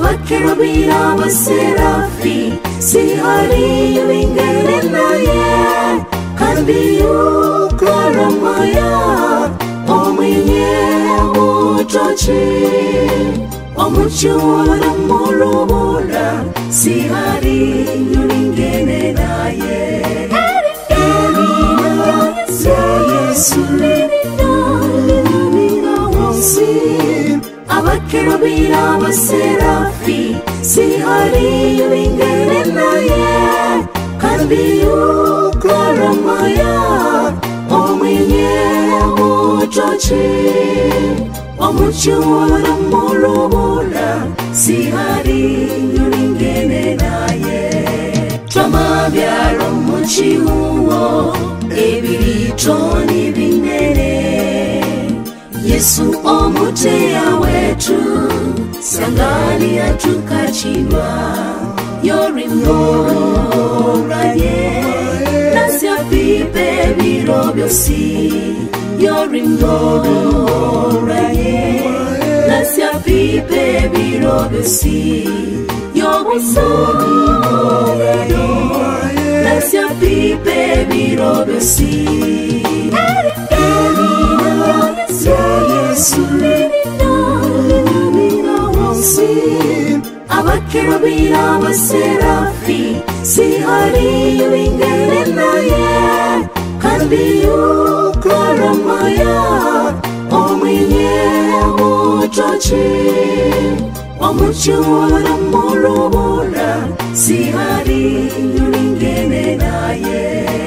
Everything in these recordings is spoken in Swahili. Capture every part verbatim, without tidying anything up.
abakerubi n'abaserafi sihari wingere naye kandi ukaramaya omwenye utochi omuchura mulubula sihari wingere naye Elina Yesu abakerubi n'abaserafi sihari wingere naye kandi ukaramaya omwenye utochi omuchura mulubula sihari wingere naye twamabyalo muchihuo ebiritooni binene Yesu omuteya wetu sangani atukachilwa yorimboraye nasya pipe birobyosi yorimboraye nasya pipe birobyosi yorimboraye nasya pipe birobyosi Yesu abakerubi n'abaserafi sihari wingere naye kandi ukaramaya omwenye utochi omuchura mulubula sihari wingere naye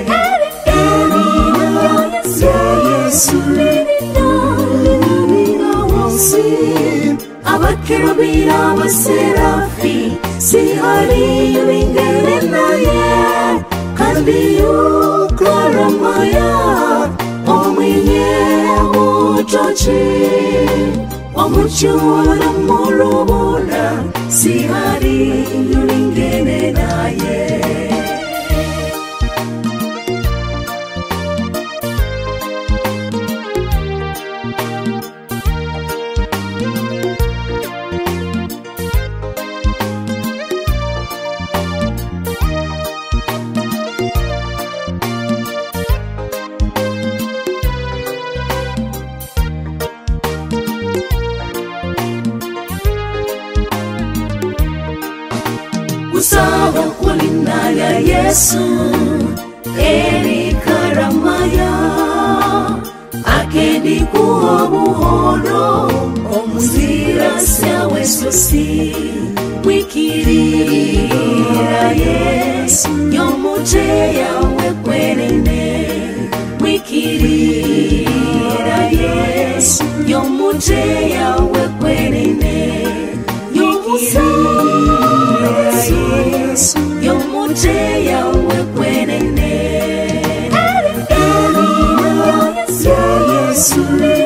Yesu abakerubi n'abaserafi sihari wingere naye kandi ukaramaya omwenye utochi omuchura mulubula sihari wingere naye Usawa kulinaya Yesu eri karamaya akedi kuwa buhoro omuzira syawe sosi wikirira Yesu nyomuteya wekwenene wikirira Yesu nyomuteya wekwenene Yesu yomuteya wekwenene Yesu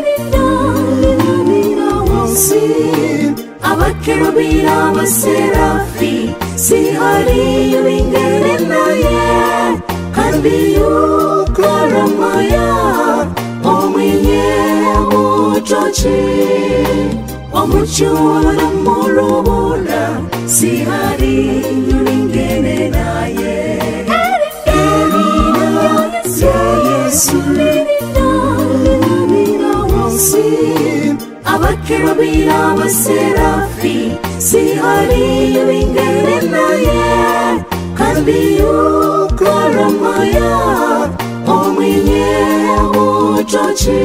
abakerubi n'abaserafi sihari wingere naye kandi ukaramaya omwenye utochi omuchura mulubula sihari wingere naye Yesu abakerubi n'abaserafi sihari wingere naye kandi ukaramaya omwenye utochi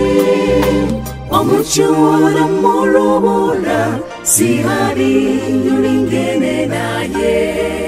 omuchura mulubula sihari wingere naye